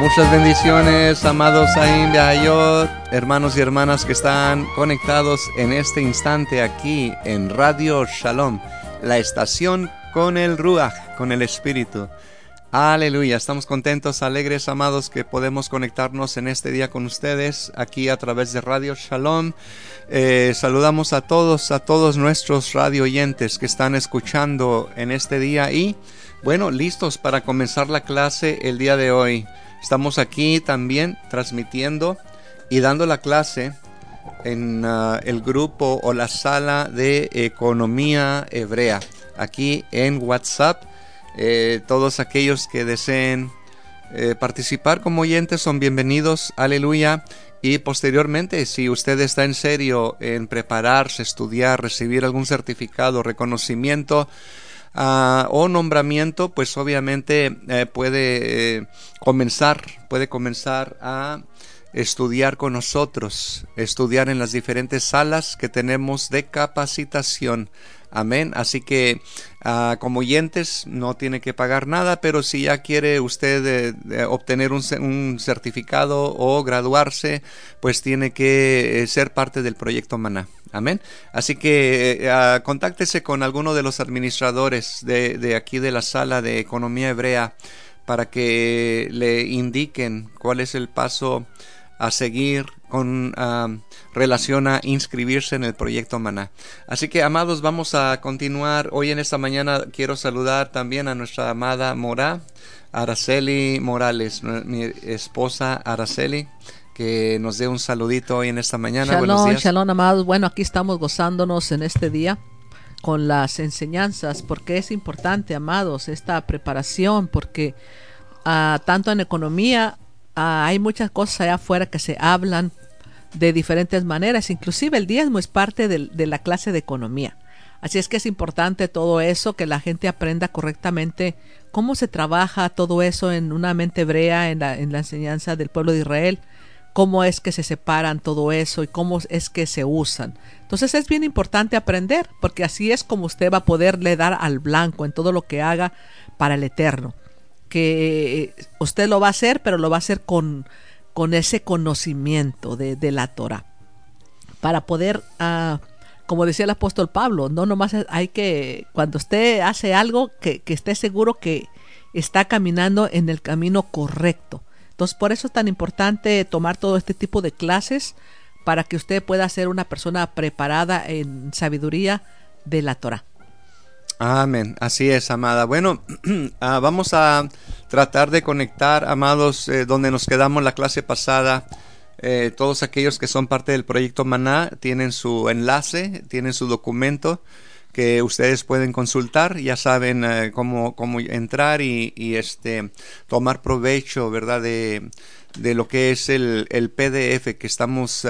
Muchas bendiciones, amados Saim Beayot, hermanos y hermanas que están conectados en este instante aquí en Radio Shalom, la estación con el Ruach, con el Espíritu. Aleluya, estamos contentos, alegres, amados, que podemos conectarnos en este día con ustedes aquí a través de Radio Shalom. Saludamos a todos nuestros radio oyentes que están escuchando en este día y, bueno, listos para comenzar la clase el día de hoy. Estamos aquí también transmitiendo y dando la clase en el grupo o la sala de economía hebrea, aquí en WhatsApp. Todos aquellos que deseen participar como oyentes son bienvenidos, aleluya. Y posteriormente, si usted está en serio en prepararse, estudiar, recibir algún certificado, reconocimiento o nombramiento, pues obviamente puede comenzar a estudiar con nosotros, estudiar en las diferentes salas que tenemos de capacitación. Amén. Así que como oyentes no tiene que pagar nada, pero si ya quiere usted obtener un certificado o graduarse, pues tiene que ser parte del proyecto Maná. Amén. Así que contáctese con alguno de los administradores de aquí de la sala de economía hebrea para que le indiquen cuál es el paso a seguir con relación a inscribirse en el proyecto Maná. Así que, amados, vamos a continuar. Hoy en esta mañana quiero saludar también a nuestra amada Morá, Araceli Morales, mi esposa Araceli, que nos dé un saludito hoy en esta mañana. Shalom, buenos días. Shalom, amados. Bueno, aquí estamos gozándonos en este día con las enseñanzas, porque es importante, amados, esta preparación, porque tanto en economía hay muchas cosas allá afuera que se hablan de diferentes maneras, inclusive el diezmo es parte de la clase de economía. Así es que es importante todo eso, que la gente aprenda correctamente cómo se trabaja todo eso en una mente hebrea, en la enseñanza del pueblo de Israel, cómo es que se separan todo eso y cómo es que se usan. Entonces es bien importante aprender, porque así es como usted va a poderle dar al blanco en todo lo que haga para el eterno. Que usted lo va a hacer, pero lo va a hacer con ese conocimiento de la Torah, para poder, como decía el apóstol Pablo, no nomás hay que, cuando usted hace algo, que esté seguro que está caminando en el camino correcto. Entonces por eso es tan importante tomar todo este tipo de clases, para que usted pueda ser una persona preparada en sabiduría de la Torah. Amén, así es, amada. Bueno, vamos a tratar de conectar, amados, donde nos quedamos la clase pasada. Todos aquellos que son parte del proyecto Maná tienen su enlace, tienen su documento que ustedes pueden consultar. Ya saben cómo entrar y tomar provecho, ¿verdad? De lo que es el PDF que estamos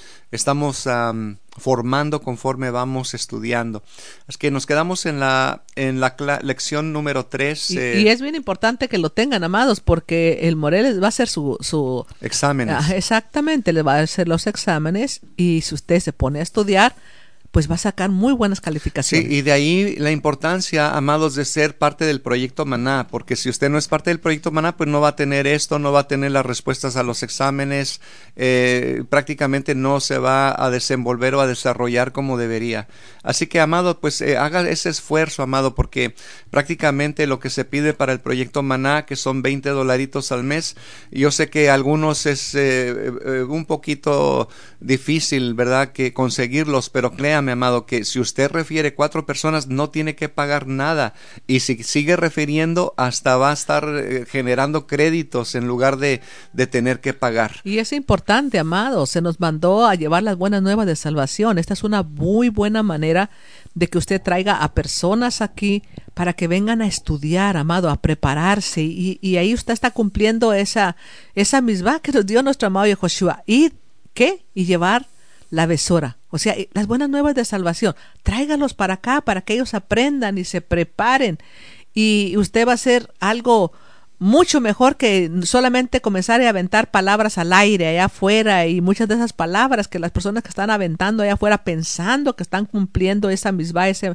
formando conforme vamos estudiando. Es que nos quedamos en la lección número 3. Y es bien importante que lo tengan, amados, porque el Moreles va a hacer su exámenes. Exactamente, le va a hacer los exámenes, y si usted se pone a estudiar, pues va a sacar muy buenas calificaciones. Sí, y de ahí la importancia, amados, de ser parte del proyecto Maná, porque si usted no es parte del proyecto Maná, pues no va a tener esto, no va a tener las respuestas a los exámenes, prácticamente no se va a desenvolver o a desarrollar como debería. Así que, amado, pues haga ese esfuerzo, amado, porque prácticamente lo que se pide para el proyecto Maná, que son $20 al mes, yo sé que a algunos es un poquito difícil, ¿verdad?, que conseguirlos, pero créame, amado, que si usted refiere 4 personas no tiene que pagar nada, y si sigue refiriendo hasta va a estar generando créditos en lugar de tener que pagar. Y es importante, amado, se nos mandó a llevar las buenas nuevas de salvación. Esta es una muy buena manera de que usted traiga a personas aquí para que vengan a estudiar, amado, a prepararse, y ahí usted está cumpliendo esa misma que nos dio nuestro amado Yehoshua. ¿Y qué? Y llevar la besora, o sea, las buenas nuevas de salvación. Tráigalos para acá, para que ellos aprendan y se preparen, y usted va a hacer algo mucho mejor que solamente comenzar a aventar palabras al aire allá afuera, y muchas de esas palabras que las personas que están aventando allá afuera pensando que están cumpliendo esa misma, ese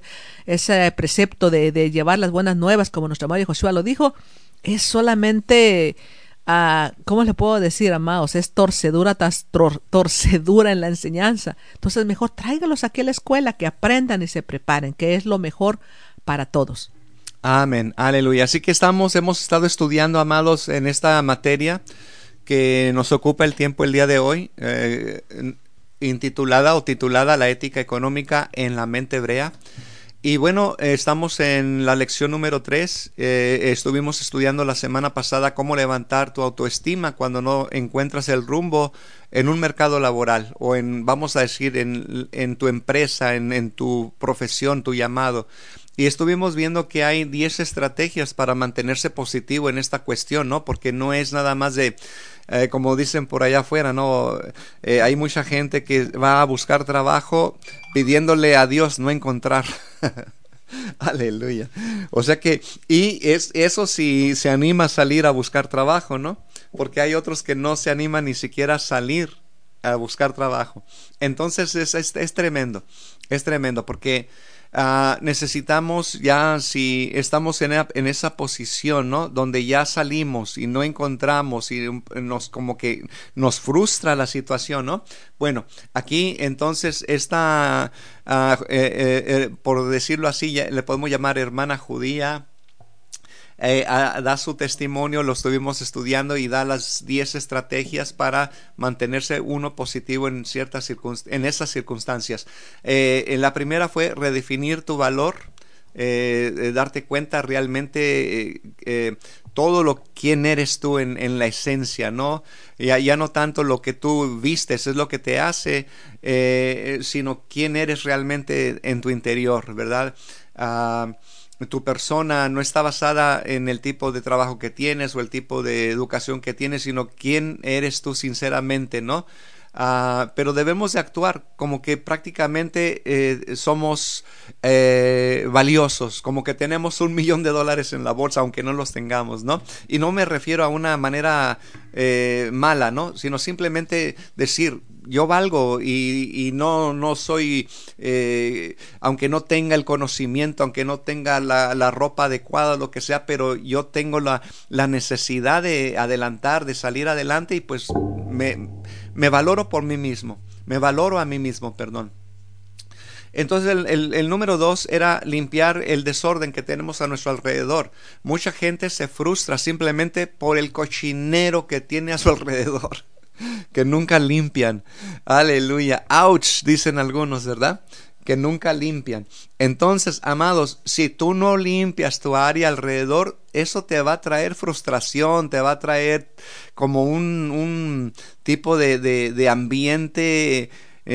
precepto de llevar las buenas nuevas, como nuestro amado Josué lo dijo, es solamente ¿cómo le puedo decir, amados? Es torcedura tras torcedura en la enseñanza. Entonces, mejor tráigalos aquí a la escuela, que aprendan y se preparen, que es lo mejor para todos. Amén, aleluya. Así que hemos estado estudiando, amados, en esta materia que nos ocupa el tiempo el día de hoy, intitulada o titulada La ética económica en la mente hebrea. Y bueno, estamos en la lección número 3. Estuvimos estudiando la semana pasada cómo levantar tu autoestima cuando no encuentras el rumbo en un mercado laboral o vamos a decir, en tu empresa, en tu profesión, tu llamado. Y estuvimos viendo que hay 10 estrategias para mantenerse positivo en esta cuestión, ¿no? Porque no es nada más de, como dicen por allá afuera, ¿no? Hay mucha gente que va a buscar trabajo pidiéndole a Dios no encontrar. Aleluya. O sea que, eso sí se anima a salir a buscar trabajo, ¿no? Porque hay otros que no se animan ni siquiera a salir a buscar trabajo. Entonces es tremendo, porque necesitamos ya, si estamos en esa posición, ¿no? Donde ya salimos y no encontramos y como que nos frustra la situación, ¿no? Bueno, aquí entonces esta, por decirlo así, le podemos llamar hermana judía, da su testimonio, lo estuvimos estudiando y da las 10 estrategias para mantenerse uno positivo en esas circunstancias. La primera fue redefinir tu valor, darte cuenta realmente todo quién eres tú en la esencia, ¿no? Ya no tanto lo que tú vistes es lo que te hace, sino quién eres realmente en tu interior, ¿verdad? Tu persona no está basada en el tipo de trabajo que tienes o el tipo de educación que tienes, sino quién eres tú sinceramente, ¿no? Pero debemos de actuar como que prácticamente somos valiosos, como que tenemos $1,000,000 en la bolsa, aunque no los tengamos, ¿no? Y no me refiero a una manera mala, ¿no? Sino simplemente decir, yo valgo y no soy, aunque no tenga el conocimiento, aunque no tenga la ropa adecuada, lo que sea, pero yo tengo la necesidad de adelantar, de salir adelante y pues me valoro por mí mismo, me valoro a mí mismo, perdón. Entonces el número 2 era limpiar el desorden que tenemos a nuestro alrededor. Mucha gente se frustra simplemente por el cochinero que tiene a su alrededor, que nunca limpian. Aleluya. Ouch, dicen algunos, ¿verdad? Que nunca limpian. Entonces, amados, si tú no limpias tu área alrededor, eso te va a traer frustración, te va a traer como un tipo de ambiente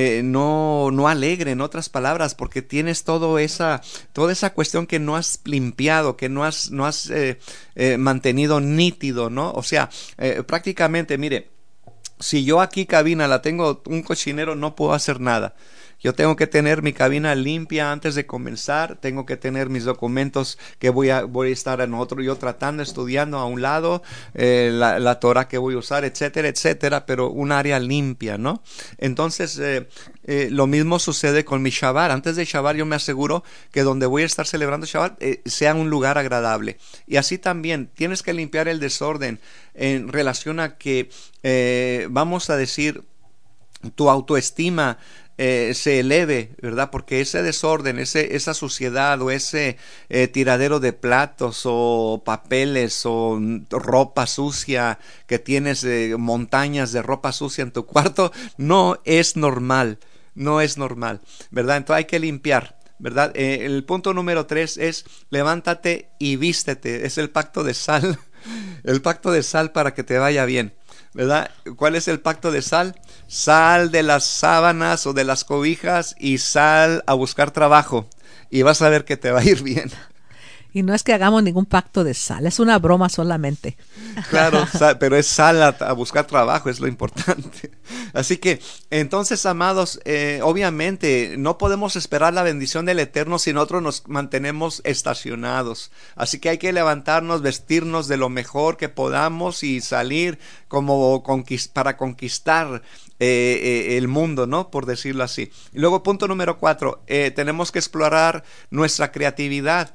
no alegre, en otras palabras, porque tienes toda esa cuestión que no has limpiado, que no has mantenido nítido, ¿no? O sea, prácticamente, mire, si yo aquí cabina la tengo un cochinero, no puedo hacer nada. Yo tengo que tener mi cabina limpia antes de comenzar, tengo que tener mis documentos que voy a estar yo tratando, estudiando a un lado, la Torah que voy a usar, etcétera, etcétera, pero un área limpia, ¿no? Entonces, lo mismo sucede con mi Shabbat. Antes de Shabbat yo me aseguro que donde voy a estar celebrando Shabbat sea un lugar agradable. Y así también tienes que limpiar el desorden en relación a que, vamos a decir, tu autoestima se eleve, ¿verdad? Porque ese desorden, esa suciedad o ese tiradero de platos o papeles o ropa sucia que tienes, montañas de ropa sucia en tu cuarto, no es normal, ¿verdad? Entonces hay que limpiar, ¿verdad? El punto número 3 es levántate y vístete, es el pacto de sal, el pacto de sal para que te vaya bien, ¿verdad? ¿Cuál es el pacto de sal? Sal de las sábanas o de las cobijas y sal a buscar trabajo y vas a ver que te va a ir bien. Y no es que hagamos ningún pacto de sal, es una broma solamente. Claro, pero es sal a buscar trabajo, es lo importante. Así que, entonces, amados, obviamente no podemos esperar la bendición del Eterno si nosotros nos mantenemos estacionados. Así que hay que levantarnos, vestirnos de lo mejor que podamos y salir como para conquistar el mundo, ¿no? Por decirlo así. Y luego, punto número 4, tenemos que explorar nuestra creatividad.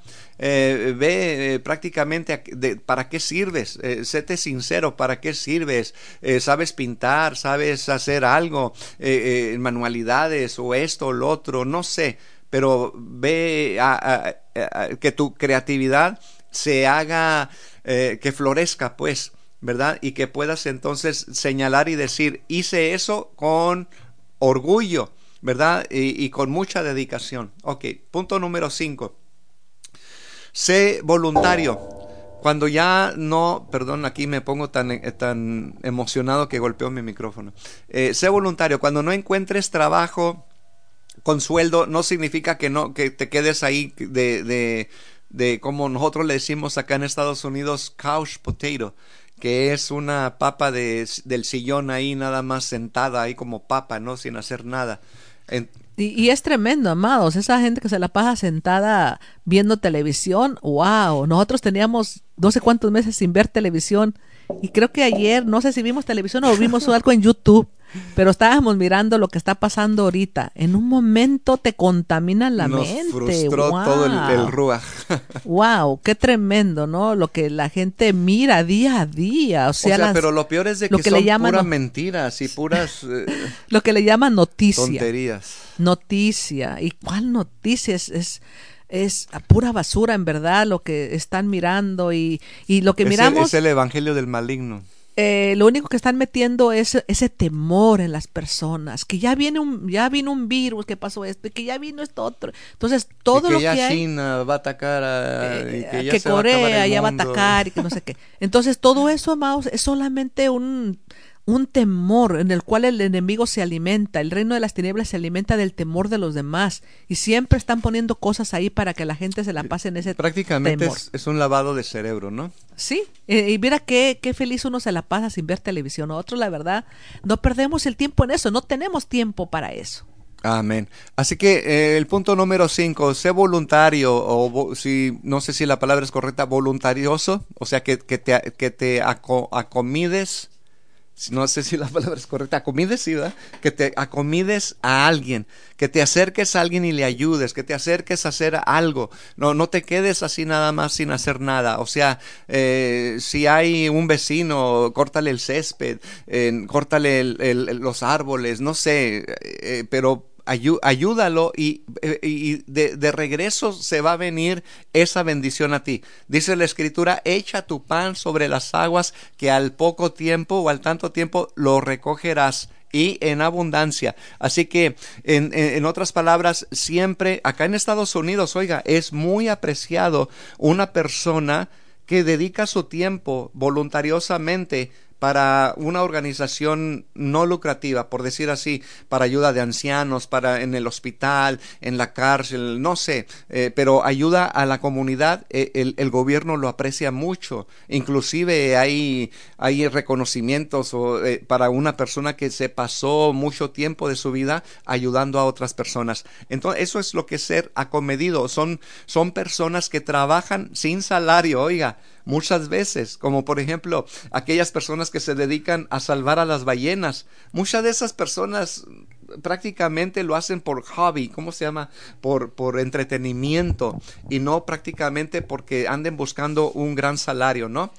Prácticamente para qué sirves, séte sincero, para qué sirves, sabes pintar, sabes hacer algo, manualidades o esto o lo otro, no sé, pero ve que tu creatividad se haga, que florezca, pues, ¿verdad? Y que puedas entonces señalar y decir, hice eso con orgullo, ¿verdad? Y con mucha dedicación. Ok, punto número 5. Sé voluntario. Cuando ya no, perdón, aquí me pongo tan emocionado que golpeo mi micrófono. Sé voluntario. Cuando no encuentres trabajo con sueldo, no significa que te quedes ahí de como nosotros le decimos acá en Estados Unidos, couch potato, que es una papa del sillón ahí nada más sentada ahí como papa, ¿no? Sin hacer nada. Y es tremendo, amados, esa gente que se la pasa sentada viendo televisión, wow, nosotros teníamos no sé cuántos meses sin ver televisión y creo que ayer, no sé si vimos televisión o vimos algo en YouTube, pero estábamos mirando lo que está pasando ahorita. En un momento te contamina la mente. Nos frustró todo el ruaj. Wow, qué tremendo, ¿no? Lo que la gente mira día a día. O sea, pero lo peor es de que son puras mentiras y puras lo que le llaman noticia. Tonterías. Noticia. ¿Y cuál noticia? Es pura basura, en verdad, lo que están mirando y lo que miramos. Es el evangelio del maligno. Lo único que están metiendo es ese temor en las personas, que ya vino un virus, que pasó esto, que ya vino esto otro. Entonces, todo lo que ya hay, China va a atacar, que Corea ya va a atacar y que no sé qué. Entonces, todo eso, amados, es solamente un temor en el cual el enemigo se alimenta, el reino de las tinieblas se alimenta del temor de los demás y siempre están poniendo cosas ahí para que la gente se la pase en ese prácticamente temor. Es un lavado de cerebro, ¿no? Sí, y mira qué feliz uno se la pasa sin ver televisión. Nosotros, la verdad, no perdemos el tiempo en eso, no tenemos tiempo para eso. Amén. Así que el punto número 5, sé voluntario, o si no sé si la palabra es correcta, voluntarioso, o sea que te acomides. No sé si la palabra es correcta, acomides, sí, ¿verdad? Que te acomides a alguien, que te acerques a alguien y le ayudes, que te acerques a hacer algo, no te quedes así nada más sin hacer nada. O sea, si hay un vecino, córtale el césped, córtale los árboles, no sé, pero ayúdalo y de regreso se va a venir esa bendición a ti. Dice la escritura, echa tu pan sobre las aguas que al poco tiempo o al tanto tiempo lo recogerás y en abundancia. Así que en otras palabras, siempre acá en Estados Unidos, oiga, es muy apreciado una persona que dedica su tiempo voluntariosamente para una organización no lucrativa, por decir así, para ayuda de ancianos, para en el hospital, en la cárcel, no sé, pero ayuda a la comunidad, el gobierno lo aprecia mucho. Inclusive hay reconocimientos para una persona que se pasó mucho tiempo de su vida ayudando a otras personas. Entonces, eso es lo que es ser acomedido. Son personas que trabajan sin salario, oiga, muchas veces, como por ejemplo aquellas personas que se dedican a salvar a las ballenas. Muchas de esas personas prácticamente lo hacen por hobby, ¿cómo se llama? Por entretenimiento y no prácticamente porque anden buscando un gran salario, ¿no?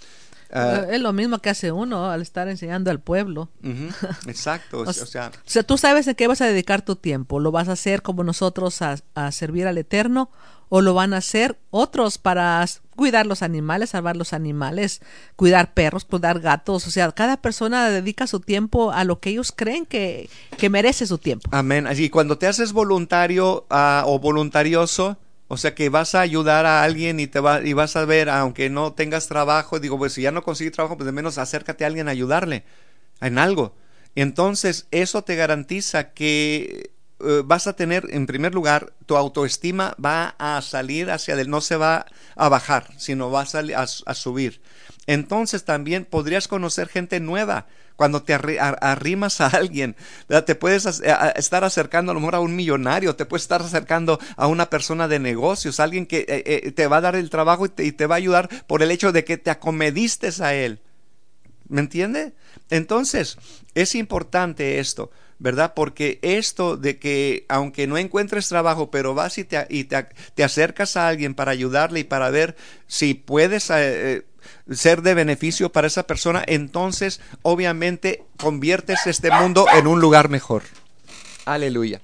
Es lo mismo que hace uno al estar enseñando al pueblo. Exacto. O sea, tú sabes en qué vas a dedicar tu tiempo. ¿Lo vas a hacer como nosotros a servir al Eterno? ¿O lo van a hacer otros para cuidar los animales, salvar los animales, cuidar perros, cuidar gatos? O sea, cada persona dedica su tiempo a lo que ellos creen que merece su tiempo. Amén. Así cuando te haces voluntario o voluntarioso, o sea que vas a ayudar a alguien y vas a ver, aunque no tengas trabajo, digo, pues si ya no consigues trabajo, pues de menos acércate a alguien a ayudarle en algo. Entonces, eso te garantiza que vas a tener, en primer lugar, tu autoestima va a salir no se va a bajar, sino va a subir. Entonces también podrías conocer gente nueva. Cuando te arrimas a alguien, ¿verdad? Te puedes estar acercando a lo mejor a un millonario, te puedes estar acercando a una persona de negocios, alguien que te va a dar el trabajo y te va a ayudar por el hecho de que te acomedistes a él. ¿Me entiende? Entonces, es importante esto, ¿verdad? Porque esto de que aunque no encuentres trabajo, pero vas y te acercas a alguien para ayudarle y para ver si puedes ser de beneficio para esa persona, entonces obviamente conviertes este mundo en un lugar mejor. Aleluya.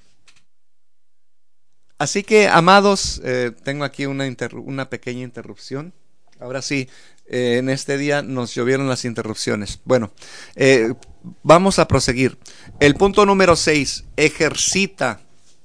Así que, amados, tengo aquí una pequeña interrupción. Ahora sí, en este día nos llovieron las interrupciones. Bueno, vamos a proseguir. El punto número 6, ejercita.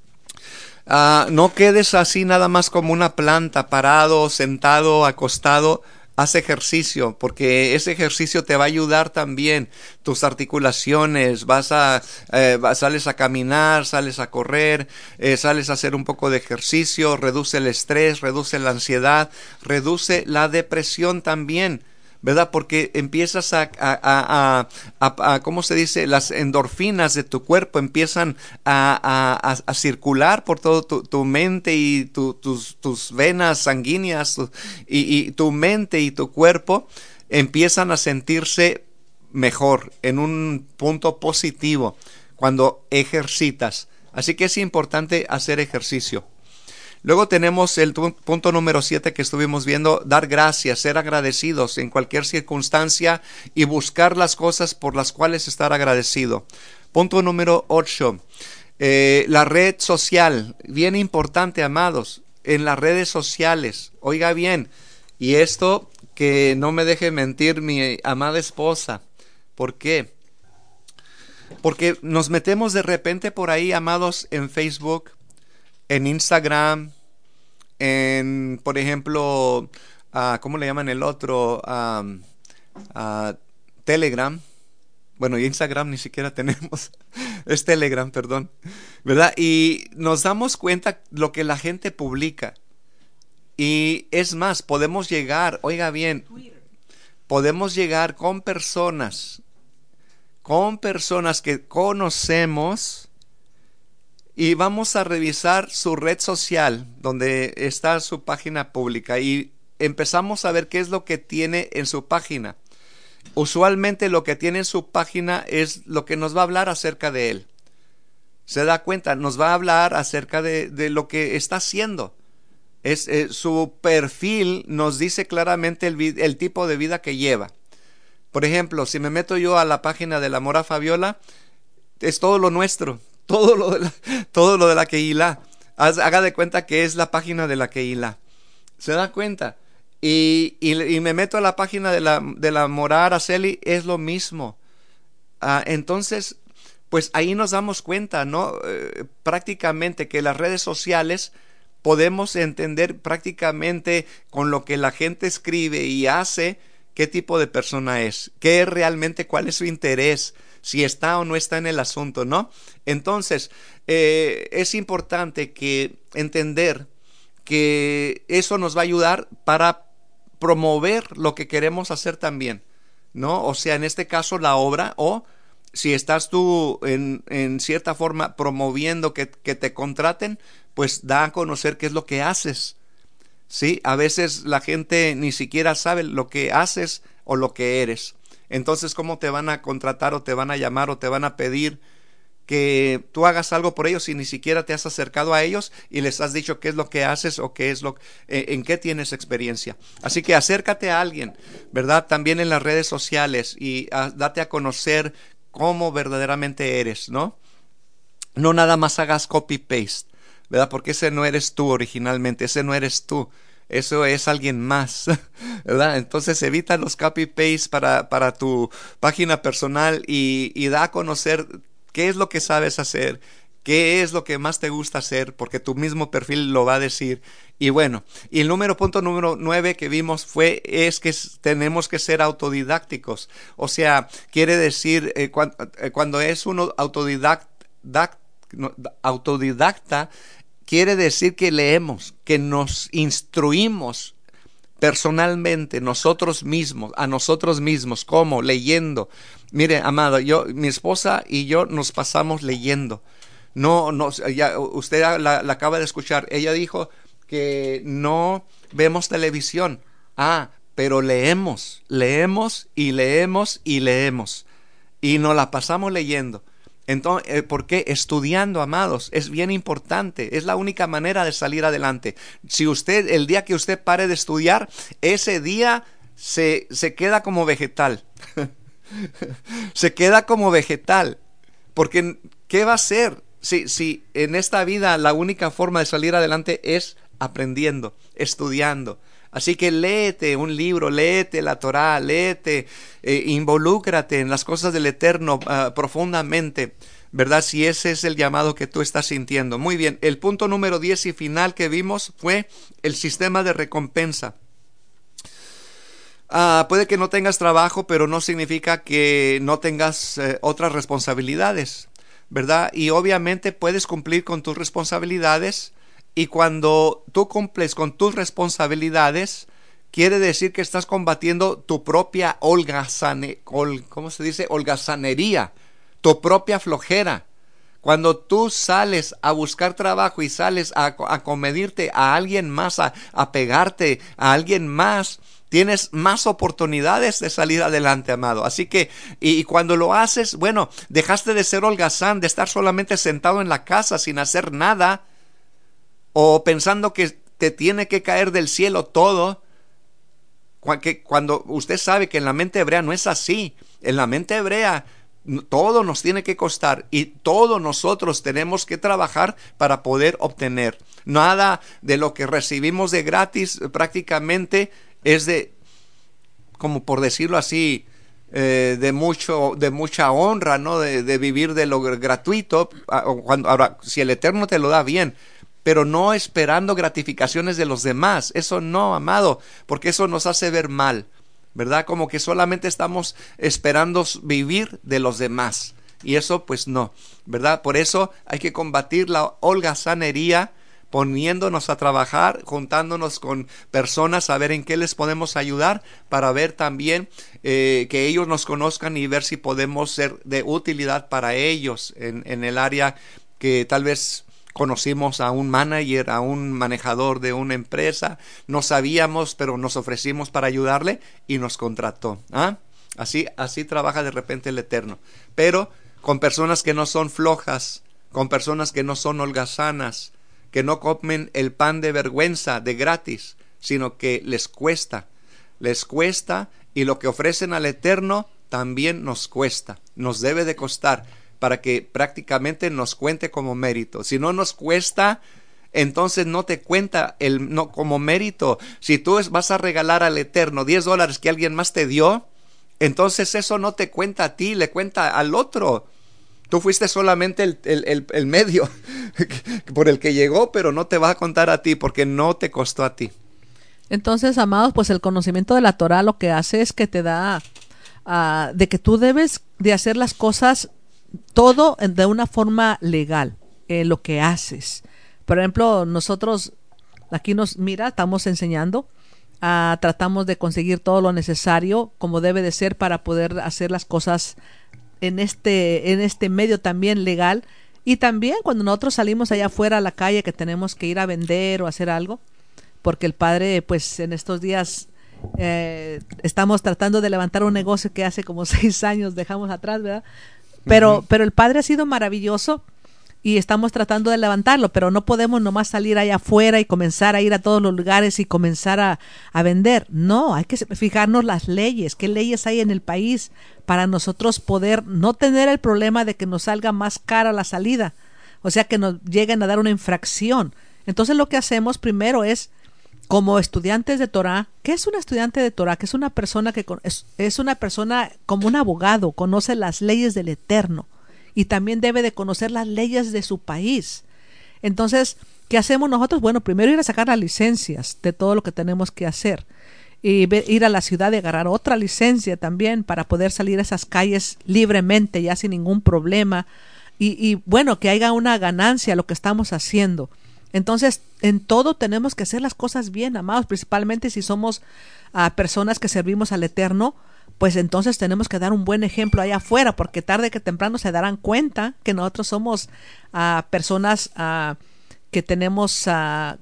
No quedes así nada más como una planta, parado, sentado, acostado. Haz ejercicio, porque ese ejercicio te va a ayudar también. Tus articulaciones, sales a caminar, sales a correr, sales a hacer un poco de ejercicio, reduce el estrés, reduce la ansiedad, reduce la depresión también, ¿verdad? Porque empiezas ¿cómo se dice? Las endorfinas de tu cuerpo empiezan a circular por todo tu mente y tus venas sanguíneas y tu mente y tu cuerpo empiezan a sentirse mejor, en un punto positivo, cuando ejercitas. Así que es importante hacer ejercicio. Luego tenemos el punto número 7 que estuvimos viendo, dar gracias, ser agradecidos en cualquier circunstancia y buscar las cosas por las cuales estar agradecido. Punto número 8, la red social, bien importante, amados, en las redes sociales, oiga bien, y esto que no me deje mentir mi amada esposa. ¿Por qué? Porque nos metemos de repente por ahí, amados, en Facebook, en Instagram, por ejemplo, ¿cómo le llaman el otro? Telegram. Bueno, y Instagram ni siquiera tenemos. Es Telegram, perdón. ¿Verdad? Y nos damos cuenta lo que la gente publica. Y es más, podemos llegar, oiga bien, podemos llegar con personas que conocemos. Y vamos a revisar su red social, donde está su página pública, y empezamos a ver qué es lo que tiene en su página. Usualmente lo que tiene en su página es lo que nos va a hablar acerca de él. ¿Se da cuenta? Nos va a hablar acerca de lo que está haciendo. Su perfil nos dice claramente el tipo de vida que lleva. Por ejemplo, si me meto yo a la página de la Mora Fabiola, es todo lo nuestro. Todo lo de la Kehilá. Haga de cuenta que es la página de la Kehilá. ¿Se da cuenta? Y me meto a la página de la Morá Araceli, es lo mismo. Entonces, pues ahí nos damos cuenta, ¿no? Prácticamente que las redes sociales podemos entender prácticamente con lo que la gente escribe y hace, qué tipo de persona es, qué es realmente, cuál es su interés, si está o no está en el asunto, ¿no? Entonces, es importante entender que eso nos va a ayudar para promover lo que queremos hacer también, ¿no? O sea, en este caso la obra, o si estás tú en cierta forma promoviendo que te contraten, pues da a conocer qué es lo que haces, ¿sí? A veces la gente ni siquiera sabe lo que haces o lo que eres. Entonces, ¿cómo te van a contratar o te van a llamar o te van a pedir que tú hagas algo por ellos si ni siquiera te has acercado a ellos y les has dicho qué es lo que haces o en qué tienes experiencia? Así que acércate a alguien, ¿verdad? También en las redes sociales y date a conocer cómo verdaderamente eres, ¿no? No nada más hagas copy-paste, ¿verdad? Porque ese no eres tú originalmente, ese no eres tú. Eso es alguien más, ¿verdad? Entonces evita los copy-paste para tu página personal y da a conocer qué es lo que sabes hacer, qué es lo que más te gusta hacer, porque tu mismo perfil lo va a decir. Y bueno, y el punto número 9 que vimos es que tenemos que ser autodidácticos. O sea, quiere decir, cuando es uno autodidacta, quiere decir que leemos, que nos instruimos personalmente, nosotros mismos, a nosotros mismos. ¿Cómo? Leyendo. Mire, amado, mi esposa y yo nos pasamos leyendo. No, ya usted la acaba de escuchar. Ella dijo que no vemos televisión. pero leemos y leemos y leemos. Y nos la pasamos leyendo. Entonces, ¿por qué? Estudiando, amados, es bien importante, es la única manera de salir adelante. Si usted, el día que usted pare de estudiar, ese día se queda como vegetal. Se queda como vegetal. Porque, ¿qué va a hacer? Si en esta vida la única forma de salir adelante es aprendiendo, estudiando. Así que léete un libro, léete la Torá, léete, involúcrate en las cosas del Eterno profundamente, ¿verdad? Si ese es el llamado que tú estás sintiendo. Muy bien, el punto número 10 y final que vimos fue el sistema de recompensa. Puede que no tengas trabajo, pero no significa que no tengas otras responsabilidades, ¿verdad? Y obviamente puedes cumplir con tus responsabilidades. Y cuando tú cumples con tus responsabilidades, quiere decir que estás combatiendo tu propia holgazanería, tu propia flojera. Cuando tú sales a buscar trabajo y sales a comedirte a alguien más, a pegarte a alguien más, tienes más oportunidades de salir adelante, amado. Así que, y cuando lo haces, bueno, dejaste de ser holgazán, de estar solamente sentado en la casa sin hacer nada, o pensando que te tiene que caer del cielo todo, cuando usted sabe que en la mente hebrea no es así. En la mente hebrea todo nos tiene que costar y todos nosotros tenemos que trabajar para poder obtener. Nada de lo que recibimos de gratis prácticamente es de, como por decirlo así, de mucha honra, ¿no? De vivir de lo gratuito. Ahora, si el Eterno te lo da bien, pero no esperando gratificaciones de los demás. Eso no, amado, porque eso nos hace ver mal, ¿verdad? Como que solamente estamos esperando vivir de los demás. Y eso pues no, ¿verdad? Por eso hay que combatir la holgazanería, poniéndonos a trabajar, juntándonos con personas a ver en qué les podemos ayudar, para ver también que ellos nos conozcan y ver si podemos ser de utilidad para ellos en el área que tal vez conocimos a un manager, a un manejador de una empresa, no sabíamos, pero nos ofrecimos para ayudarle y nos contrató. Así trabaja de repente el Eterno. Pero con personas que no son flojas, con personas que no son holgazanas, que no comen el pan de vergüenza de gratis, sino que les cuesta, y lo que ofrecen al Eterno también nos cuesta, nos debe de costar, para que prácticamente nos cuente como mérito. Si no nos cuesta, entonces no te cuenta no como mérito. Si tú vas a regalar al Eterno $10 que alguien más te dio, entonces eso no te cuenta a ti, le cuenta al otro. Tú fuiste solamente el medio por el que llegó, pero no te va a contar a ti porque no te costó a ti. Entonces, amados, pues el conocimiento de la Torah lo que hace es que te da de que tú debes de hacer las cosas todo de una forma legal, lo que haces. Por ejemplo, nosotros aquí estamos enseñando, tratamos de conseguir todo lo necesario como debe de ser para poder hacer las cosas en este medio también legal. Y también cuando nosotros salimos allá afuera a la calle, que tenemos que ir a vender o hacer algo, porque el padre pues en estos días estamos tratando de levantar un negocio que hace como 6 años dejamos atrás, ¿verdad? Pero el Padre ha sido maravilloso y estamos tratando de levantarlo, pero no podemos nomás salir allá afuera y comenzar a ir a todos los lugares y comenzar a vender. No, hay que fijarnos las leyes, qué leyes hay en el país para nosotros poder no tener el problema de que nos salga más cara la salida, o sea, que nos lleguen a dar una infracción. Entonces lo que hacemos primero es, como estudiantes de Torah, ¿qué es un estudiante de Torah? Que es una persona que es una persona como un abogado, conoce las leyes del Eterno y también debe de conocer las leyes de su país. Entonces, ¿qué hacemos nosotros? Bueno, primero ir a sacar las licencias de todo lo que tenemos que hacer y ir a la ciudad y agarrar otra licencia también para poder salir a esas calles libremente, ya sin ningún problema y bueno, que haya una ganancia a lo que estamos haciendo. Entonces, en todo tenemos que hacer las cosas bien, amados, principalmente si somos personas que servimos al Eterno, pues entonces tenemos que dar un buen ejemplo allá afuera, porque tarde que temprano se darán cuenta que nosotros somos personas que tenemos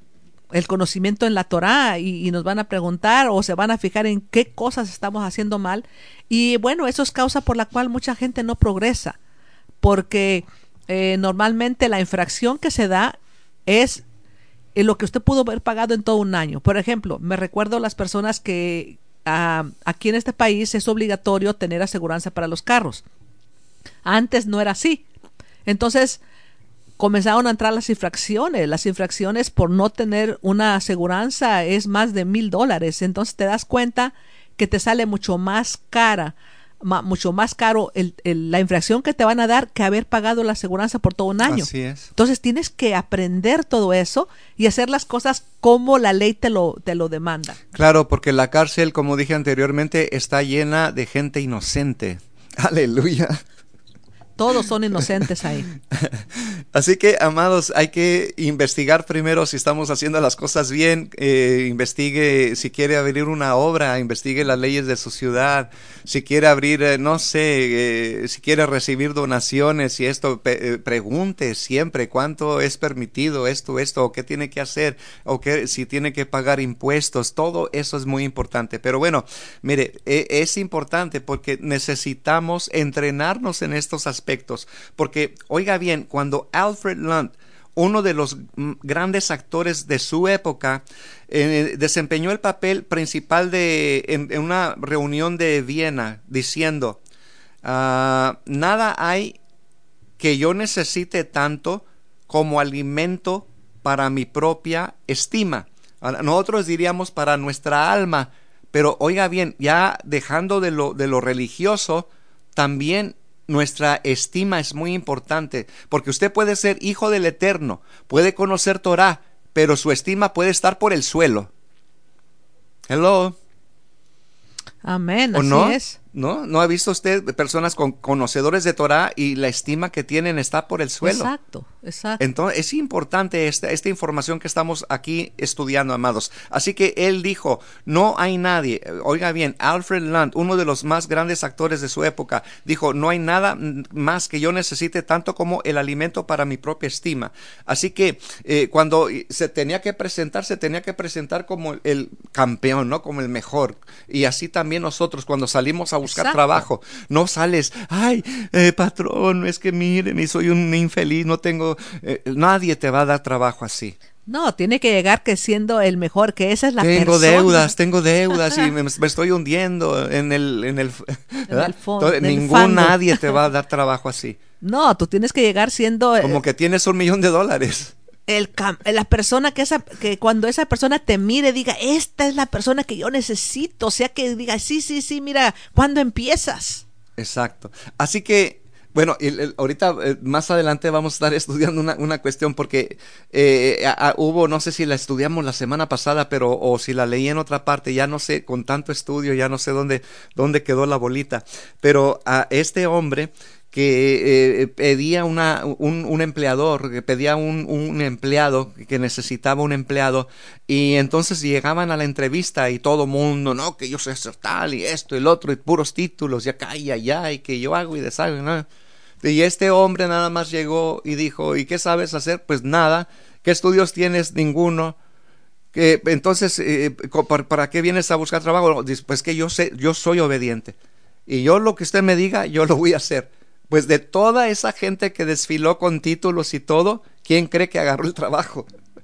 el conocimiento en la Torá y nos van a preguntar o se van a fijar en qué cosas estamos haciendo mal. Y bueno, eso es causa por la cual mucha gente no progresa, porque normalmente la infracción que se da es lo que usted pudo haber pagado en todo un año. Por ejemplo, me recuerdo las personas que aquí en este país es obligatorio tener aseguranza para los carros. Antes no era así. Entonces comenzaron a entrar las infracciones. Las infracciones por no tener una aseguranza es más de $1,000. Entonces te das cuenta que te sale mucho más cara, mucho más caro la infracción que te van a dar que haber pagado la aseguranza por todo un año. Así es. Entonces tienes que aprender todo eso y hacer las cosas como la ley te lo demanda. Claro, porque la cárcel, como dije anteriormente, está llena de gente inocente. Aleluya. Todos son inocentes ahí. Así que, amados, hay que investigar primero si estamos haciendo las cosas bien. Investigue si quiere abrir una obra, investigue las leyes de su ciudad. Si quiere abrir, no sé, si quiere recibir donaciones y esto, pregunte siempre cuánto es permitido esto, o qué tiene que hacer, o si tiene que pagar impuestos. Todo eso es muy importante. Pero bueno, mire, es importante porque necesitamos entrenarnos en estos aspectos. Porque, oiga bien, cuando Alfred Lunt, uno de los grandes actores de su época, desempeñó el papel principal en una reunión de Viena, diciendo, nada hay que yo necesite tanto como alimento para mi propia estima. Nosotros diríamos para nuestra alma, pero oiga bien, ya dejando de lo religioso, también nuestra estima es muy importante, porque usted puede ser hijo del Eterno, puede conocer Torah, pero su estima puede estar por el suelo. Hello. Amén, ¿O así no? es. ¿No ha visto usted personas con conocedores de Torah y la estima que tienen está por el suelo? Exacto. Entonces es importante esta información que estamos aquí estudiando, amados. Así que él dijo, no hay nadie, oiga bien, Alfred Lunt, uno de los más grandes actores de su época, dijo, no hay nada más que yo necesite tanto como el alimento para mi propia estima. Así que cuando se tenía que presentar como el campeón, ¿no? Como el mejor. Y así también nosotros cuando salimos a buscar trabajo, no sales, ay, patrón, es que miren, y soy un infeliz, no tengo, nadie te va a dar trabajo así. No, tiene que llegar que siendo el mejor, que esa es la Tengo persona. deudas y me estoy hundiendo en el fondo. Nadie te va a dar trabajo así. No, tú tienes que llegar siendo como que tienes $1,000,000. La persona que cuando esa persona te mire diga, esta es la persona que yo necesito, o sea, que diga, sí, mira, ¿cuándo empiezas? Exacto. Así que, bueno, ahorita más adelante vamos a estar estudiando una cuestión porque hubo, no sé si la estudiamos la semana pasada, pero o si la leí en otra parte, ya no sé, con tanto estudio, ya no sé dónde quedó la bolita, pero a este hombre que pedía un empleador, que pedía un empleado, que necesitaba un empleado, y entonces llegaban a la entrevista y todo mundo, no, que yo sé hacer tal y esto y el otro, y puros títulos, y acá y allá, y que yo hago y deshago, ¿no? Y este hombre nada más llegó y dijo, ¿y qué sabes hacer? Pues nada. ¿Qué estudios tienes? Ninguno. Entonces, ¿para qué vienes a buscar trabajo? Pues que yo soy obediente, y yo lo que usted me diga, yo lo voy a hacer. Pues de toda esa gente que desfiló con títulos y todo, ¿quién cree que agarró el trabajo?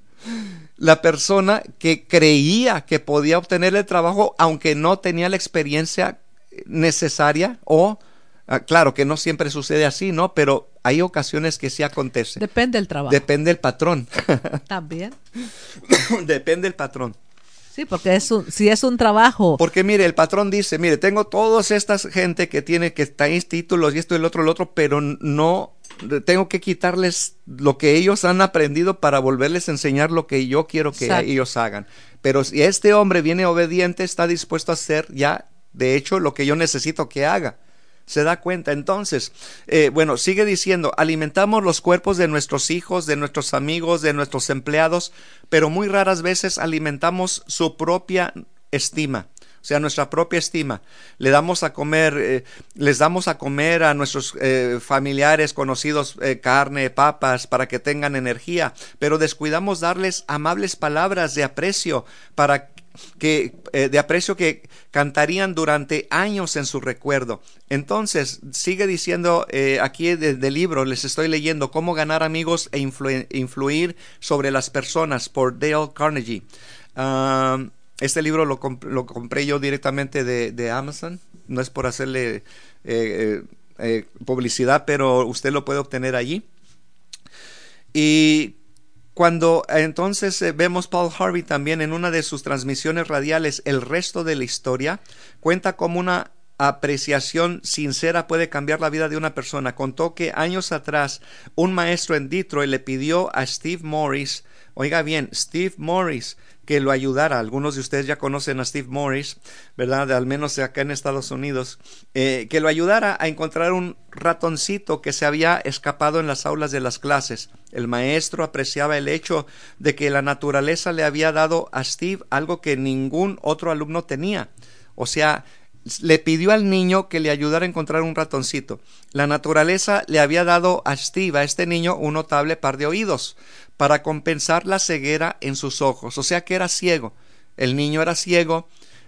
La persona que creía que podía obtener el trabajo aunque no tenía la experiencia necesaria o, claro que no siempre sucede así, ¿no? Pero hay ocasiones que sí acontece. Depende del trabajo. Depende del patrón. También. Depende del patrón. Sí, porque si es un trabajo. Porque mire, el patrón dice, mire, tengo todas estas gente que traen títulos y esto y el otro, pero no, tengo que quitarles lo que ellos han aprendido para volverles a enseñar lo que yo quiero que ellos hagan. Pero si este hombre viene obediente, está dispuesto a hacer ya, de hecho, lo que yo necesito que haga. ¿Se da cuenta? Entonces, bueno, sigue diciendo, alimentamos los cuerpos de nuestros hijos, de nuestros amigos, de nuestros empleados, pero muy raras veces alimentamos su propia estima. sea, nuestra propia estima. Les damos a comer a nuestros familiares conocidos carne, papas, para que tengan energía, pero descuidamos darles amables palabras de aprecio que cantarían durante años en su recuerdo. Entonces, sigue diciendo aquí del libro, les estoy leyendo Cómo ganar amigos e influir sobre las personas, por Dale Carnegie. Este libro lo compré yo directamente de Amazon. No es por hacerle publicidad, pero usted lo puede obtener allí. Y cuando entonces vemos Paul Harvey también en una de sus transmisiones radiales, El resto de la historia, cuenta cómo una apreciación sincera puede cambiar la vida de una persona. Contó que años atrás un maestro en Detroit le pidió a Steve Morris, oiga bien, Steve Morris, que lo ayudara. Algunos de ustedes ya conocen a Steve Morris, ¿verdad? Al menos acá en Estados Unidos, que lo ayudara a encontrar un ratoncito que se había escapado en las aulas de las clases. El maestro apreciaba el hecho de que la naturaleza le había dado a Steve algo que ningún otro alumno tenía. O sea, le pidió al niño que le ayudara a encontrar un ratoncito. La naturaleza le había dado a Steve, a este niño, un notable par de oídos para compensar la ceguera en sus ojos. O sea que era ciego. El niño era ciego.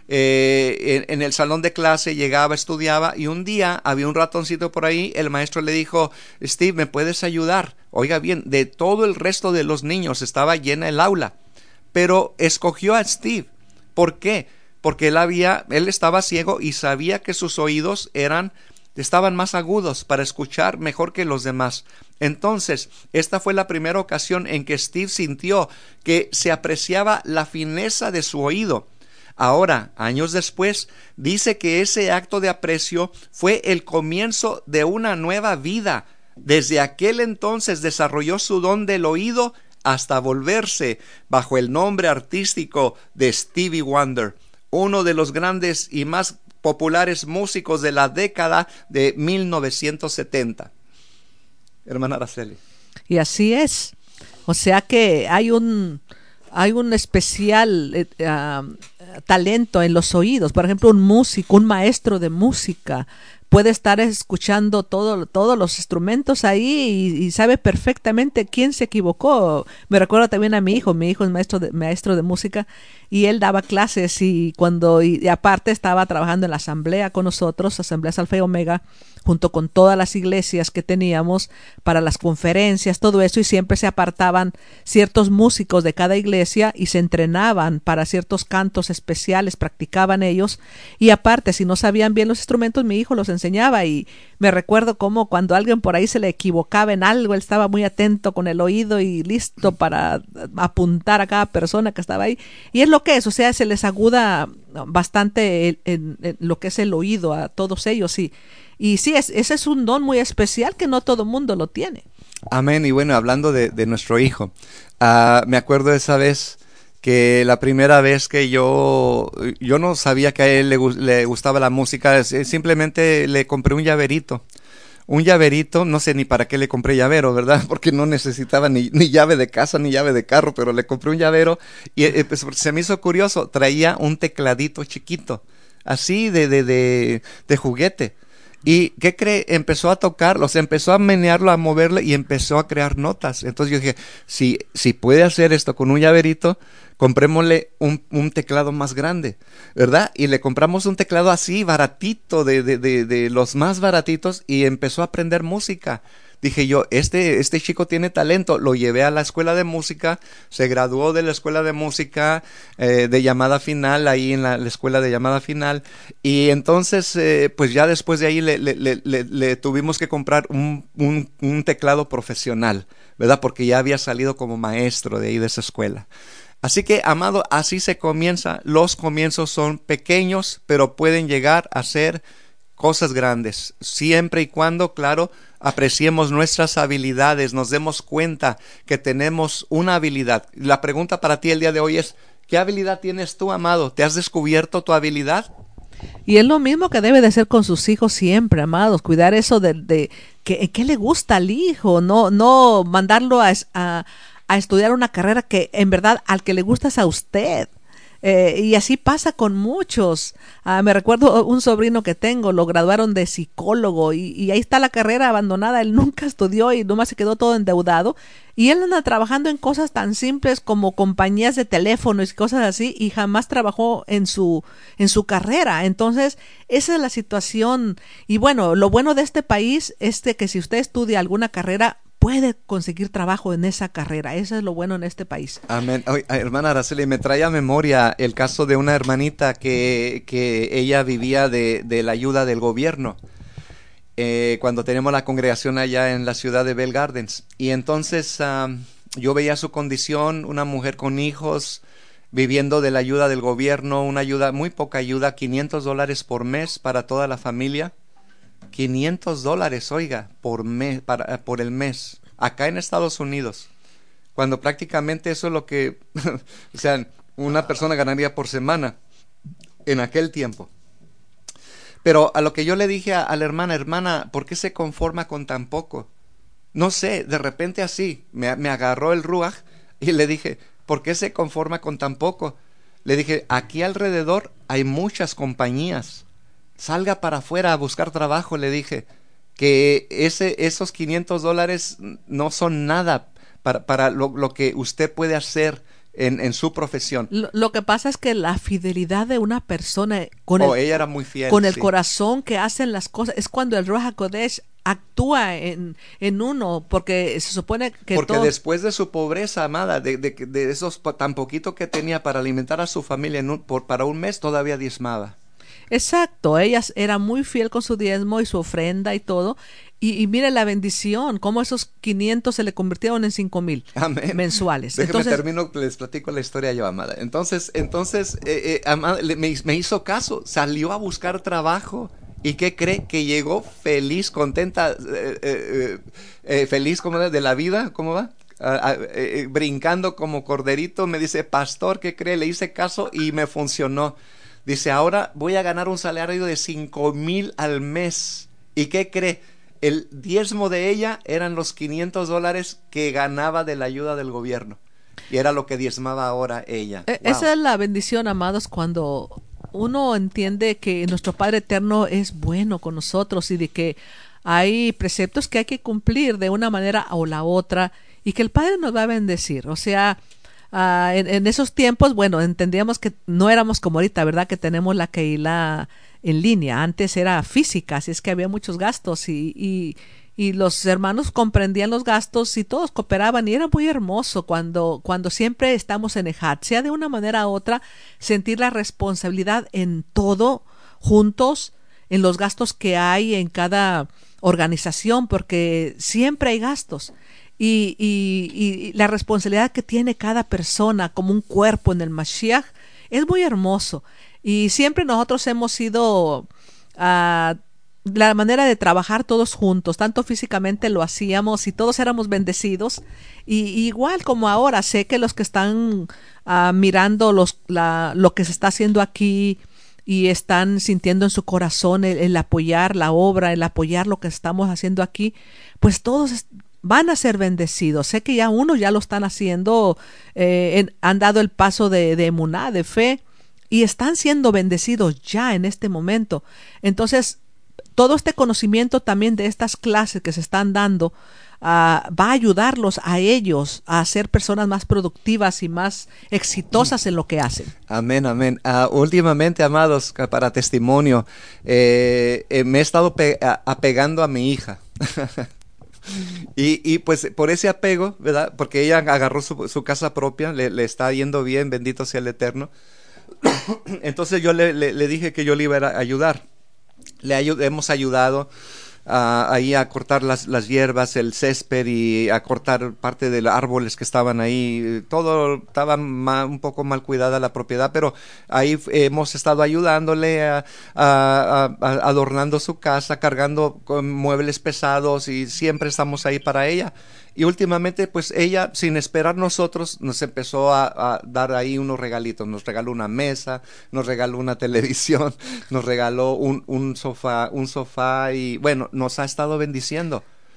En el salón de clase llegaba, estudiaba, y un día había un ratoncito por ahí. El maestro le dijo: Steve, ¿me puedes ayudar? Oiga bien, de todo el resto de los niños estaba llena el aula, pero escogió a Steve. ¿Por qué? Porque él estaba ciego y sabía que sus oídos estaban más agudos para escuchar mejor que los demás. Entonces, esta fue la primera ocasión en que Steve sintió que se apreciaba la fineza de su oído. Ahora, años después, dice que ese acto de aprecio fue el comienzo de una nueva vida. Desde aquel entonces desarrolló su don del oído hasta volverse, bajo el nombre artístico de Stevie Wonder, uno de los grandes y más populares músicos de la década de 1970. Hermana Araceli. Y así es. O sea que hay un especial talento en los oídos. Por ejemplo, un músico, un maestro de música puede estar escuchando todos los instrumentos ahí y sabe perfectamente quién se equivocó. Me recuerdo también a mi hijo es maestro de música, y él daba clases y aparte estaba trabajando en la asamblea con nosotros, Asambleas Alfa y Omega, junto con todas las iglesias que teníamos para las conferencias, todo eso, y siempre se apartaban ciertos músicos de cada iglesia y se entrenaban para ciertos cantos especiales, practicaban ellos, y aparte, si no sabían bien los instrumentos, mi hijo los enseñaba. Y me recuerdo cómo cuando alguien por ahí se le equivocaba en algo, él estaba muy atento con el oído y listo para apuntar a cada persona que estaba ahí. Y es lo que es, o sea, se les aguda bastante en lo que es el oído a todos ellos. Y sí, ese es un don muy especial que no todo mundo lo tiene. Amén. Y bueno, hablando de nuestro hijo, me acuerdo de esa vez que la primera vez que yo no sabía que a él le gustaba la música, simplemente le compré un llaverito, no sé ni para qué le compré llavero, ¿verdad? Porque no necesitaba ni llave de casa ni llave de carro, pero le compré un llavero y pues, se me hizo curioso, traía un tecladito chiquito, así de juguete. ¿Y qué cree? Empezó a tocarlo, empezó a menearlo, a moverlo y empezó a crear notas. Entonces yo dije, si puede hacer esto con un llaverito, comprémosle un teclado más grande, ¿verdad? Y le compramos un teclado así, baratito, de los más baratitos, y empezó a aprender música. Dije yo, este chico tiene talento. Lo llevé a la escuela de música, se graduó de la escuela de música de llamada final, ahí en la escuela de llamada final, y entonces pues ya después de ahí le tuvimos que comprar un teclado profesional, ¿verdad? Porque ya había salido como maestro de ahí de esa escuela. Así que, amado, así se comienza. Los comienzos son pequeños, pero pueden llegar a ser cosas grandes, siempre y cuando, claro, apreciemos nuestras habilidades, nos demos cuenta que tenemos una habilidad. La pregunta para ti el día de hoy es, ¿qué habilidad tienes tú, amado? ¿Te has descubierto tu habilidad? Y es lo mismo que debe de ser con sus hijos siempre, amados, cuidar eso de qué le gusta al hijo, no mandarlo a estudiar una carrera que en verdad al que le gusta es a usted. Y así pasa con muchos. Me recuerdo un sobrino que tengo, lo graduaron de psicólogo y ahí está la carrera abandonada. Él nunca estudió y nomás se quedó todo endeudado. Y él anda trabajando en cosas tan simples como compañías de teléfonos y cosas así y jamás trabajó en su carrera. Entonces, esa es la situación. Y bueno, lo bueno de este país es de que si usted estudia alguna carrera, puede conseguir trabajo en esa carrera. Eso es lo bueno en este país. Amén. Oye, hermana Araceli, me trae a memoria el caso de una hermanita que ella vivía de la ayuda del gobierno. Cuando tenemos la congregación allá en la ciudad de Bell Gardens. Y entonces yo veía su condición, una mujer con hijos, viviendo de la ayuda del gobierno, una ayuda, muy poca ayuda, $500 por mes para toda la familia. $500, oiga, por el mes, acá en Estados Unidos, cuando prácticamente eso es lo que, o sea, una persona ganaría por semana en aquel tiempo. Pero a lo que yo le dije a la hermana, ¿por qué se conforma con tan poco? No sé, de repente así, me agarró el ruaj y le dije, ¿por qué se conforma con tan poco? Le dije, aquí alrededor hay muchas compañías. Salga para afuera a buscar trabajo, le dije, que esos $500 no son nada para lo que usted puede hacer en su profesión. Lo que pasa es que la fidelidad de una persona ella era muy fiel, con el sí. Corazón que hacen las cosas, es cuando el Ruach HaKodesh actúa en uno, porque se supone que porque después de su pobreza, amada, de esos tan poquito que tenía para alimentar a su familia para un mes, todavía diezmaba. Exacto, ella era muy fiel con su diezmo y su ofrenda y todo. Y mire la bendición, cómo esos 500 se le convirtieron en 5,000 mensuales. Déjeme termino, les platico la historia yo, amada. Entonces, amada, me hizo caso, salió a buscar trabajo. ¿Y qué cree? Que llegó feliz, contenta, feliz como de la vida, ¿cómo va? Brincando como corderito. Me dice, pastor, ¿qué cree? Le hice caso y me funcionó. Dice, ahora voy a ganar un salario de 5,000 al mes. ¿Y qué cree? El diezmo de ella eran los $500 que ganaba de la ayuda del gobierno. Y era lo que diezmaba ahora ella. Wow. Esa es la bendición, amados, cuando uno entiende que nuestro Padre Eterno es bueno con nosotros y de que hay preceptos que hay que cumplir de una manera o la otra y que el Padre nos va a bendecir. O sea, en esos tiempos, bueno, entendíamos que no éramos como ahorita, ¿verdad? Que tenemos la Keilah en línea. Antes era física, así es que había muchos gastos y los hermanos comprendían los gastos y todos cooperaban y era muy hermoso cuando siempre estamos en Ejat, sea de una manera u otra, sentir la responsabilidad en todo, juntos, en los gastos que hay en cada organización, porque siempre hay gastos. Y la responsabilidad que tiene cada persona como un cuerpo en el Mashiach es muy hermoso. Y siempre nosotros hemos sido la manera de trabajar todos juntos, tanto físicamente lo hacíamos y todos éramos bendecidos. Y igual como ahora, sé que los que están mirando lo que se está haciendo aquí y están sintiendo en su corazón el apoyar la obra, el apoyar lo que estamos haciendo aquí, pues todos van a ser bendecidos. Sé que ya unos ya lo están haciendo, han dado el paso de emuná, de fe, y están siendo bendecidos ya en este momento. Entonces, todo este conocimiento también de estas clases que se están dando va a ayudarlos a ellos a ser personas más productivas y más exitosas en lo que hacen. Amén, amén. Últimamente, amados, para testimonio, me he estado apegando a mi hija. Y pues por ese apego, ¿verdad? Porque ella agarró su casa propia, le está yendo bien, bendito sea el Eterno. Entonces yo le dije que yo le iba a ayudar. Hemos ayudado ahí a cortar las hierbas, el césped y a cortar parte de los árboles que estaban ahí. Todo estaba un poco mal cuidada la propiedad, pero ahí hemos estado ayudándole adornando su casa, cargando con muebles pesados y siempre estamos ahí para ella. Y últimamente, pues ella, sin esperar nosotros, nos empezó a dar ahí unos regalitos. Nos regaló una mesa, nos regaló una televisión, nos regaló un sofá y bueno, nos ha estado bendiciendo.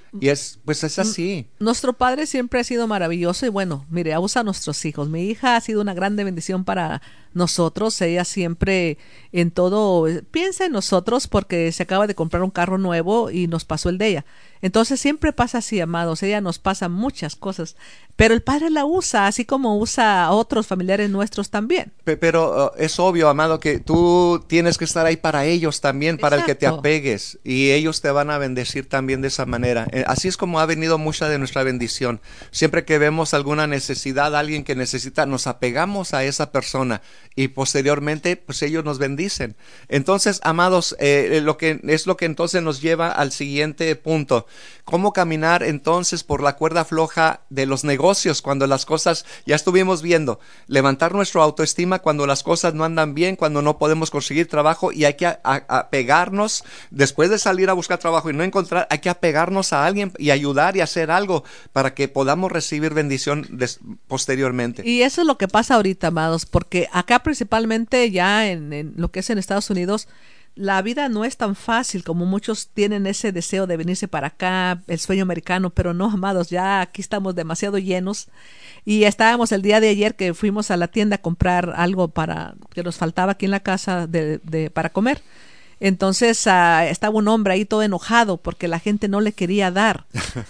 Y pues es así. Nuestro padre siempre ha sido maravilloso y bueno, mire, abusa a nuestros hijos. Mi hija ha sido una grande bendición para nosotros. Ella siempre en todo piensa en nosotros porque se acaba de comprar un carro nuevo y nos pasó el de ella. Entonces siempre pasa así, amados. Ella nos pasa muchas cosas, pero el padre la usa así como usa a otros familiares nuestros también. Pero es obvio, amado, que tú tienes que estar ahí para ellos también, para el que te Exacto. apegues, y ellos te van a bendecir también de esa manera. Así es como ha venido mucha de nuestra bendición. Siempre que vemos alguna necesidad, alguien que necesita, nos apegamos a esa persona y posteriormente, pues ellos nos bendicen. Entonces, amados, lo que entonces nos lleva al siguiente punto. ¿Cómo caminar entonces por la cuerda floja de los negocios cuando las cosas, ya estuvimos viendo, levantar nuestra autoestima cuando las cosas no andan bien, cuando no podemos conseguir trabajo y hay que apegarnos, después de salir a buscar trabajo y no encontrar, hay que apegarnos a alguien y ayudar y hacer algo para que podamos recibir bendición posteriormente. Y eso es lo que pasa ahorita, amados, porque acá principalmente ya en lo que es en Estados Unidos, la vida no es tan fácil como muchos tienen ese deseo de venirse para acá, el sueño americano, pero no, amados, ya aquí estamos demasiado llenos y estábamos el día de ayer que fuimos a la tienda a comprar algo para que nos faltaba aquí en la casa para comer. Entonces estaba un hombre ahí todo enojado porque la gente no le quería dar.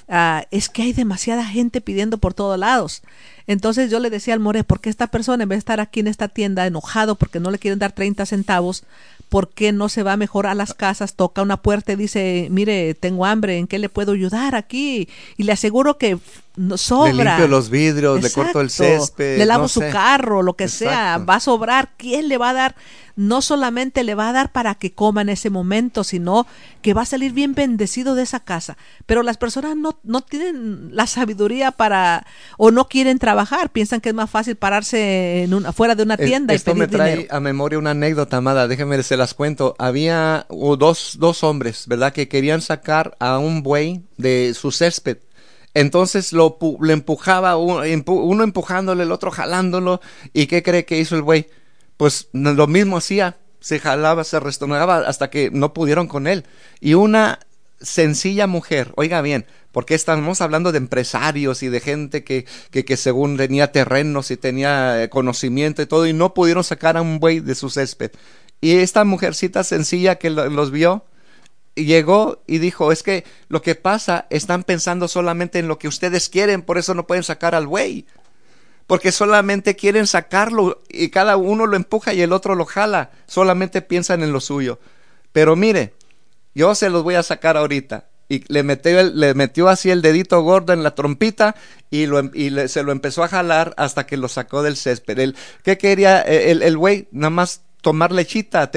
Es que hay demasiada gente pidiendo por todos lados. Entonces yo le decía al more, ¿por qué esta persona en vez de estar aquí en esta tienda enojado porque no le quieren dar 30 centavos, por qué no se va mejor a las casas, toca una puerta y dice, mire, tengo hambre, ¿en qué le puedo ayudar aquí? Y le aseguro que sobra. Le limpio los vidrios, Exacto. le corto el césped. Le lavo no su sé. carro, lo que Exacto. sea, va a sobrar. ¿Quién le va a dar? No solamente le va a dar para que coma en ese momento, sino que va a salir bien bendecido de esa casa. Pero las personas no tienen la sabiduría para, o no quieren trabajar, piensan que es más fácil pararse afuera de una tienda y Esto pedir me trae dinero. a memoria una anécdota, amada, déjenme se las cuento. Había dos hombres, ¿verdad? Que querían sacar a un buey de su césped. Entonces le empujaba, uno empujándole, el otro jalándolo. ¿Y qué cree que hizo el buey? Pues lo mismo hacía, se jalaba, se restregaba hasta que no pudieron con él. Y una sencilla mujer, oiga bien, porque estamos hablando de empresarios y de gente que según tenía terrenos y tenía conocimiento y todo, y no pudieron sacar a un buey de su césped. Y esta mujercita sencilla que los vio, llegó y dijo, es que lo que pasa, están pensando solamente en lo que ustedes quieren, por eso no pueden sacar al buey. Porque solamente quieren sacarlo y cada uno lo empuja y el otro lo jala. Solamente piensan en lo suyo. Pero mire, yo se los voy a sacar ahorita. Y le metió así el dedito gordo en la trompita y se lo empezó a jalar hasta que lo sacó del césped. ¿Qué quería el güey? Nada más tomar lechita,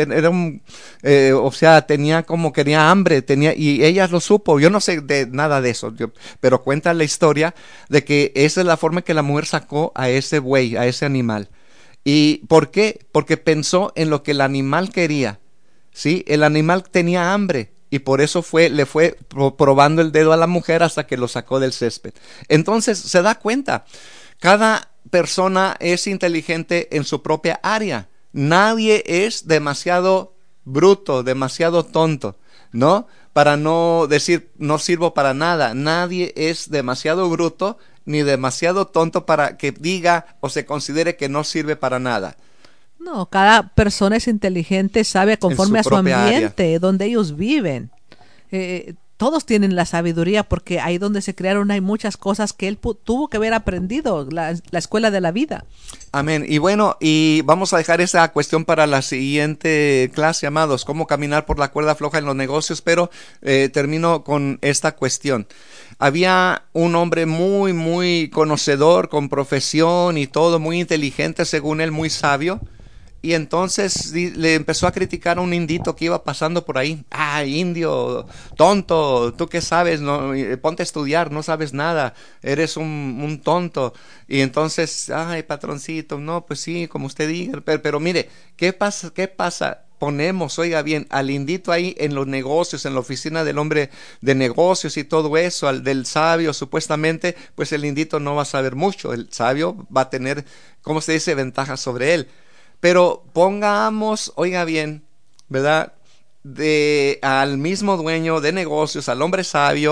o sea, quería hambre, y ella lo supo. Yo no sé de nada de eso, pero cuenta la historia de que esa es la forma que la mujer sacó a ese buey, a ese animal. ¿Y por qué? Porque pensó en lo que el animal quería, ¿sí? El animal tenía hambre y por eso le fue probando el dedo a la mujer hasta que lo sacó del césped. Entonces se da cuenta, cada persona es inteligente en su propia área. Nadie es demasiado bruto, demasiado tonto, ¿no? Para no decir no sirvo para nada. Nadie es demasiado bruto ni demasiado tonto para que diga o se considere que no sirve para nada. No, cada persona es inteligente, sabe conforme a su ambiente, área, donde ellos viven. Todos tienen la sabiduría porque ahí donde se crearon hay muchas cosas que él tuvo que haber aprendido, la escuela de la vida. Amén. Y bueno, y vamos a dejar esa cuestión para la siguiente clase, amados, cómo caminar por la cuerda floja en los negocios, pero termino con esta cuestión. Había un hombre muy, muy conocedor, con profesión y todo, muy inteligente, según él, muy sabio. Y entonces le empezó a criticar a un indito que iba pasando por ahí. Ah, indio, tonto, ¿tú qué sabes? No, ponte a estudiar, no sabes nada, eres un tonto. Y entonces, ay, patroncito, no, pues sí, como usted diga. Pero mire, ¿qué pasa? Ponemos, oiga bien, al indito ahí en los negocios, en la oficina del hombre de negocios y todo eso, al del sabio supuestamente, pues el indito no va a saber mucho. El sabio va a tener, ¿cómo se dice?, ventaja sobre él. Pero pongamos, oiga bien, ¿verdad?, al mismo dueño de negocios, al hombre sabio,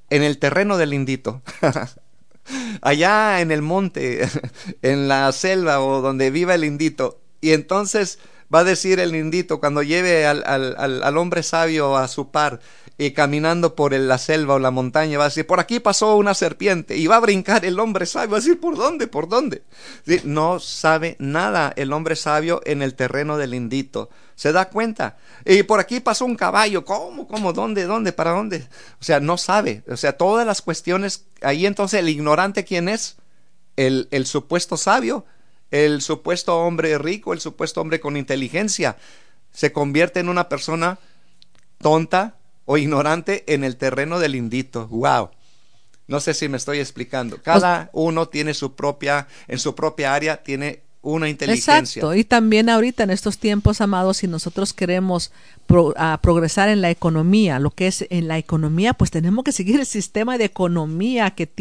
en el terreno del lindito. Allá en el monte, en la selva o donde viva el lindito. Y entonces va a decir el lindito, cuando lleve al hombre sabio a su par, y caminando por la selva o la montaña, va a decir, por aquí pasó una serpiente, y va a brincar el hombre sabio, va a decir, ¿por dónde? ¿Por dónde? ¿Sí? No sabe nada el hombre sabio en el terreno del lindito. ¿Se da cuenta? Y por aquí pasó un caballo. ¿Cómo? ¿Dónde? ¿Para dónde? O sea, no sabe. O sea, todas las cuestiones. Ahí entonces el ignorante, ¿quién es? El supuesto sabio, el supuesto hombre rico, el supuesto hombre con inteligencia, se convierte en una persona tonta o ignorante en el terreno del lindito. ¡Wow! No sé si me estoy explicando. Cada uno tiene en su propia área, tiene una inteligencia. Exacto, y también ahorita en estos tiempos, amados, si nosotros queremos progresar en la economía, lo que es en la economía, pues tenemos que seguir el sistema de economía que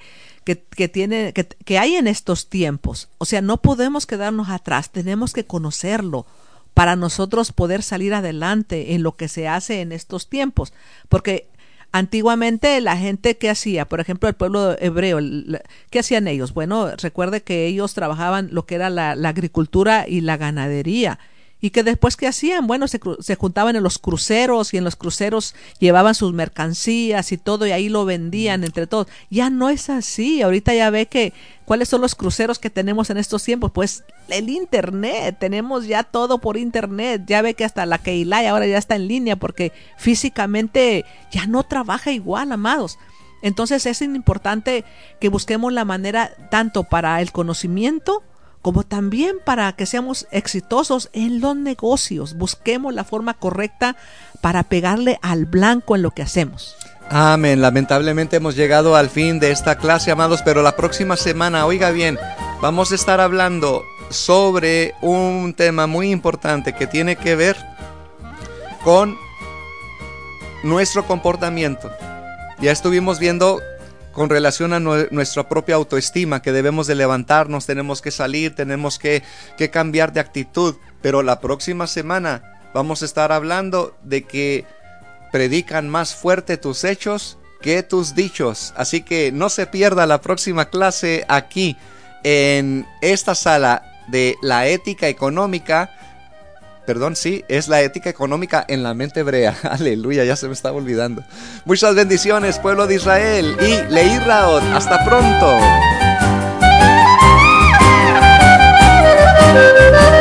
hay en estos tiempos. O sea, no podemos quedarnos atrás, tenemos que conocerlo para nosotros poder salir adelante en lo que se hace en estos tiempos, porque antiguamente la gente, ¿qué hacía? Por ejemplo, el pueblo hebreo, ¿qué hacían ellos? Bueno, recuerde que ellos trabajaban lo que era la agricultura y la ganadería. Y que después, ¿qué hacían? Bueno, se juntaban en los cruceros, y en los cruceros llevaban sus mercancías y todo, y ahí lo vendían entre todos. Ya no es así. Ahorita ya ve que ¿cuáles son los cruceros que tenemos en estos tiempos? Pues el internet, tenemos ya todo por internet. Ya ve que hasta la Keilah ahora ya está en línea, porque físicamente ya no trabaja igual, amados. Entonces es importante que busquemos la manera tanto para el conocimiento como también para que seamos exitosos en los negocios. Busquemos la forma correcta para pegarle al blanco en lo que hacemos. Amén. Lamentablemente hemos llegado al fin de esta clase, amados, pero la próxima semana, oiga bien, vamos a estar hablando sobre un tema muy importante que tiene que ver con nuestro comportamiento. Ya estuvimos viendo con relación a nuestra propia autoestima, que debemos de levantarnos, tenemos que salir, tenemos que cambiar de actitud. Pero la próxima semana vamos a estar hablando de que predican más fuerte tus hechos que tus dichos. Así que no se pierda la próxima clase aquí en esta sala de la ética económica. Perdón, sí, es la ética económica en la mente hebrea. Aleluya, ya se me estaba olvidando. Muchas bendiciones, pueblo de Israel, y Leí Raot. Hasta pronto.